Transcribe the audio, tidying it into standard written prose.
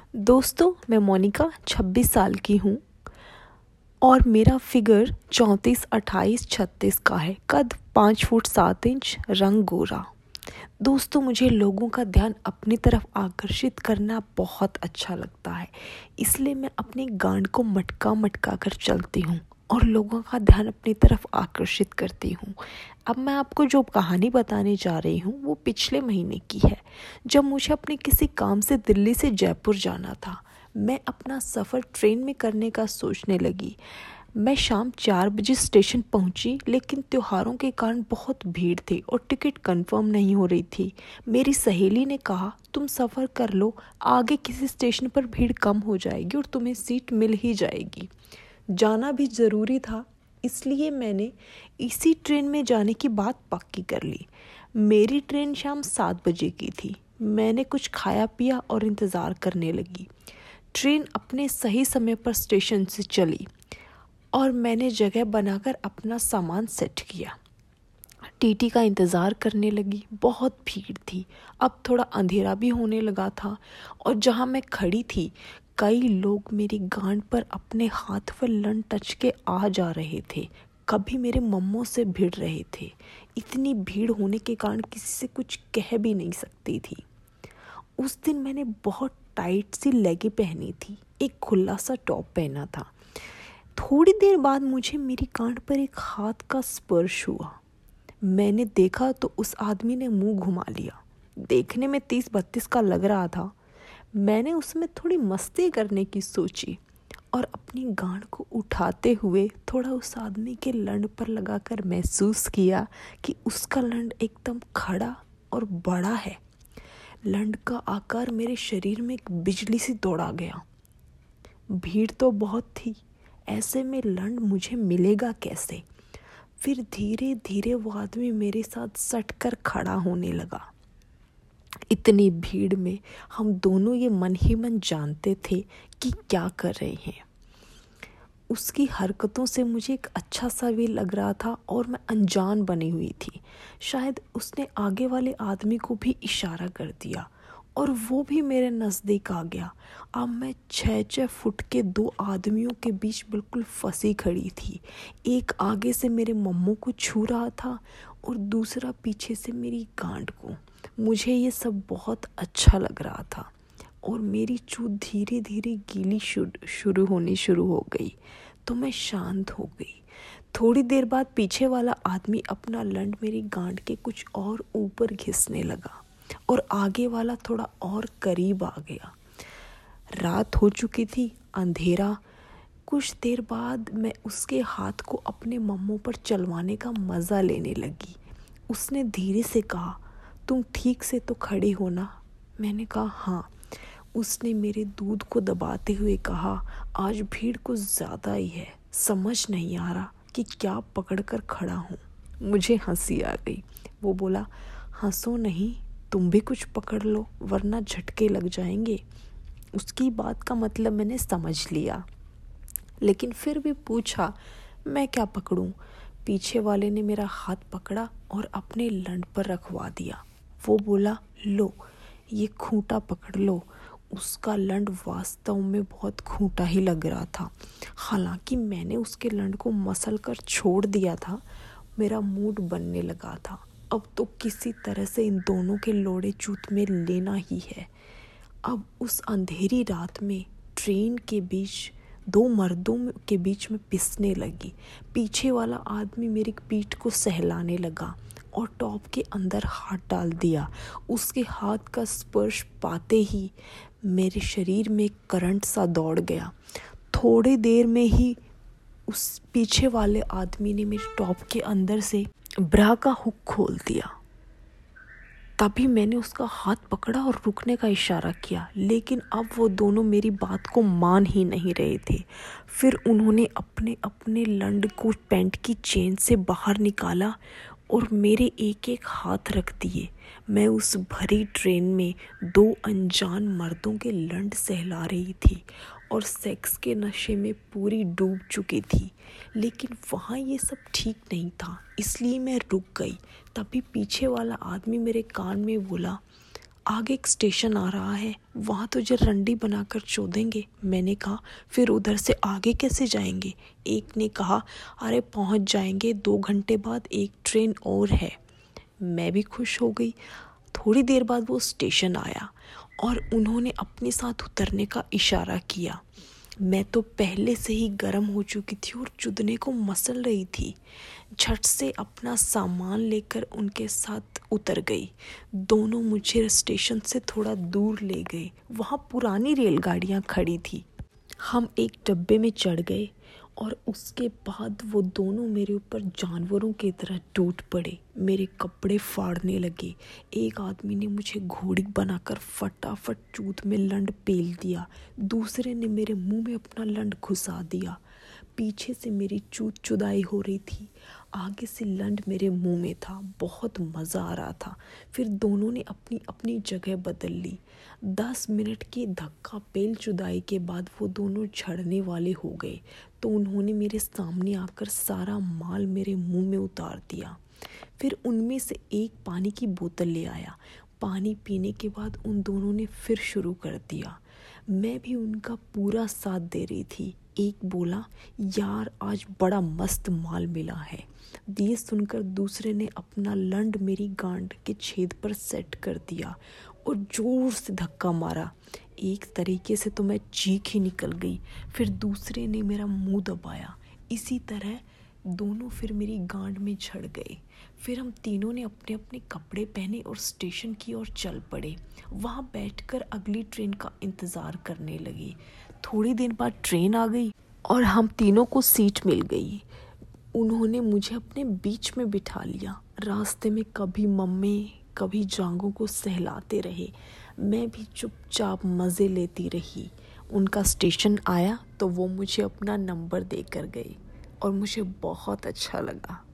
दोस्तों, मैं मोनिका 26 साल की हूँ और मेरा फिगर 34, 28, 36 का है। कद 5 फुट 7 इंच, रंग गोरा। दोस्तों, मुझे लोगों का ध्यान अपनी तरफ आकर्षित करना बहुत अच्छा लगता है, इसलिए मैं अपनी गांड को मटका मटका कर चलती हूँ और लोगों का ध्यान अपनी तरफ आकर्षित करती हूँ। अब मैं आपको जो कहानी बताने जा रही हूँ वो पिछले महीने की है, जब मुझे अपने किसी काम से दिल्ली से जयपुर जाना था। मैं अपना सफ़र ट्रेन में करने का सोचने लगी। मैं शाम 4 बजे स्टेशन पहुंची, लेकिन त्योहारों के कारण बहुत भीड़ थी और टिकट कंफर्म नहीं हो रही थी। मेरी सहेली ने कहा, तुम सफ़र कर लो, आगे किसी स्टेशन पर भीड़ कम हो जाएगी और तुम्हें सीट मिल ही जाएगी। जाना भी ज़रूरी था, इसलिए मैंने इसी ट्रेन में जाने की बात पक्की कर ली। मेरी ट्रेन शाम 7 बजे की थी। मैंने कुछ खाया पिया और इंतज़ार करने लगी। ट्रेन अपने सही समय पर स्टेशन से चली और मैंने जगह बनाकर अपना सामान सेट किया। टीटी का इंतज़ार करने लगी। बहुत भीड़ थी। अब थोड़ा अंधेरा भी होने लगा था और जहाँ मैं खड़ी थी, कई लोग मेरी गांड पर अपने हाथ पर लन टच के आ जा रहे थे। कभी मेरे मम्मों से भिड़ रहे थे। इतनी भीड़ होने के कारण किसी से कुछ कह भी नहीं सकती थी। उस दिन मैंने बहुत टाइट सी लेगी पहनी थी, एक खुला सा टॉप पहना था। थोड़ी देर बाद मुझे मेरी गांड पर एक हाथ का स्पर्श हुआ। मैंने देखा तो उस आदमी ने मुंह घुमा लिया। देखने में 30-32 का लग रहा था। मैंने उसमें थोड़ी मस्ती करने की सोची और अपनी गांड को उठाते हुए थोड़ा उस आदमी के लंड पर लगाकर महसूस किया कि उसका लंड एकदम खड़ा और बड़ा है। लंड का आकार मेरे शरीर में एक बिजली सी दौड़ा गया। भीड़ तो बहुत थी, ऐसे में लंड मुझे मिलेगा कैसे? फिर धीरे धीरे वो आदमी मेरे साथ सट कर खड़ा होने लगा। इतनी भीड़ में हम दोनों ये मन ही मन जानते थे कि क्या कर रहे हैं। उसकी हरकतों से मुझे एक अच्छा सा भी लग रहा था और मैं अनजान बनी हुई थी। शायद उसने आगे वाले आदमी को भी इशारा कर दिया और वो भी मेरे नज़दीक आ गया। अब मैं 6-6 फुट के 2 आदमियों के बीच बिल्कुल फंसी खड़ी थी। एक आगे से मेरे मम्मू को छू रहा था और दूसरा पीछे से मेरी गांड को। मुझे ये सब बहुत अच्छा लग रहा था और मेरी चूत धीरे धीरे गीली शुरू होनी शुरू हो गई, तो मैं शांत हो गई। थोड़ी देर बाद पीछे वाला आदमी अपना लंड मेरी गांड के कुछ और ऊपर घिसने लगा और आगे वाला थोड़ा और करीब आ गया। रात हो चुकी थी, अंधेरा। कुछ देर बाद मैं उसके हाथ को अपने मम्मू पर चलवाने का मज़ा लेने लगी। उसने धीरे से कहा, तुम ठीक से तो खड़ी हो ना? मैंने कहा हाँ। उसने मेरे दूध को दबाते हुए कहा, आज भीड़ कुछ ज़्यादा ही है, समझ नहीं आ रहा कि क्या पकड़ कर खड़ा हूँ। मुझे हंसी आ गई। वो बोला, हंसो नहीं, तुम भी कुछ पकड़ लो वरना झटके लग जाएंगे। उसकी बात का मतलब मैंने समझ लिया, लेकिन फिर भी पूछा, मैं क्या पकड़ूं? पीछे वाले ने मेरा हाथ पकड़ा और अपने लंड पर रखवा दिया। वो बोला, लो ये खूंटा पकड़ लो। उसका लंड वास्तव में बहुत खूंटा ही लग रहा था। हालांकि मैंने उसके लंड को मसल कर छोड़ दिया था। मेरा मूड बनने लगा था, अब तो किसी तरह से इन दोनों के लोड़े चूत में लेना ही है। अब उस अंधेरी रात में ट्रेन के बीच 2 मर्दों के बीच में पिसने लगी। पीछे वाला आदमी मेरी पीठ को सहलाने लगा और टॉप के अंदर हाथ डाल दिया। उसके हाथ का स्पर्श पाते ही मेरे शरीर में करंट सा दौड़ गया। थोड़ी देर में ही उस पीछे वाले आदमी ने मेरे टॉप के अंदर से ब्रा का हुक खोल दिया। तभी मैंने उसका हाथ पकड़ा और रुकने का इशारा किया, लेकिन अब वो दोनों मेरी बात को मान ही नहीं रहे थे। फिर उन्होंने अपने अपने लंड को पैंट की चेन से बाहर निकाला और मेरे एक एक हाथ रख दिए। मैं उस भरी ट्रेन में 2 अनजान मर्दों के लंड सहला रही थी और सेक्स के नशे में पूरी डूब चुकी थी। लेकिन वहाँ ये सब ठीक नहीं था, इसलिए मैं रुक गई। तभी पीछे वाला आदमी मेरे कान में बोला, आगे एक स्टेशन आ रहा है, वहाँ तुझे रंडी बनाकर चोदेंगे। मैंने कहा फिर उधर से आगे कैसे जाएंगे? एक ने कहा अरे पहुँच जाएंगे, 2 घंटे बाद एक ट्रेन और है। मैं भी खुश हो गई। थोड़ी देर बाद वो स्टेशन आया और उन्होंने अपने साथ उतरने का इशारा किया। मैं तो पहले से ही गर्म हो चुकी थी और चुदने को मसल रही थी। झट से अपना सामान लेकर उनके साथ उतर गई। दोनों मुझे स्टेशन से थोड़ा दूर ले गए। वहाँ पुरानी रेलगाड़ियाँ खड़ी थी। हम एक डब्बे में चढ़ गए और उसके बाद वो दोनों मेरे ऊपर जानवरों की तरह टूट पड़े। मेरे कपड़े फाड़ने लगे। एक आदमी ने मुझे घोड़ी बनाकर फटाफट चूत में लंड पेल दिया। दूसरे ने मेरे मुंह में अपना लंड घुसा दिया। पीछे से मेरी चूत चुदाई हो रही थी, आगे से लंड मेरे मुंह में था। बहुत मज़ा आ रहा था। फिर दोनों ने अपनी अपनी जगह बदल ली। 10 मिनट की धक्का पेल चुदाई के बाद वो दोनों झड़ने वाले हो गए तो उन्होंने मेरे सामने आकर सारा माल मेरे मुंह में उतार दिया। फिर उनमें से एक पानी की बोतल ले आया। पानी पीने के बाद उन दोनों ने फिर शुरू कर दिया। मैं भी उनका पूरा साथ दे रही थी। एक बोला यार आज बड़ा मस्त माल मिला है। ये सुनकर दूसरे ने अपना लंड मेरी गांड के छेद पर सेट कर दिया और जोर से धक्का मारा। एक तरीके से तो मैं चीख ही निकल गई। फिर दूसरे ने मेरा मुंह दबाया। इसी तरह दोनों फिर मेरी गांड में झड़ गए। फिर हम तीनों ने अपने अपने कपड़े पहने और स्टेशन की ओर चल पड़े। वहाँ बैठकर अगली ट्रेन का इंतज़ार करने लगे। थोड़ी देर बाद ट्रेन आ गई और हम तीनों को सीट मिल गई। उन्होंने मुझे अपने बीच में बिठा लिया। रास्ते में कभी मम्मी कभी जांघों को सहलाते रहे। मैं भी चुपचाप मज़े लेती रही। उनका स्टेशन आया तो वो मुझे अपना नंबर देकर गए और मुझे बहुत अच्छा लगा।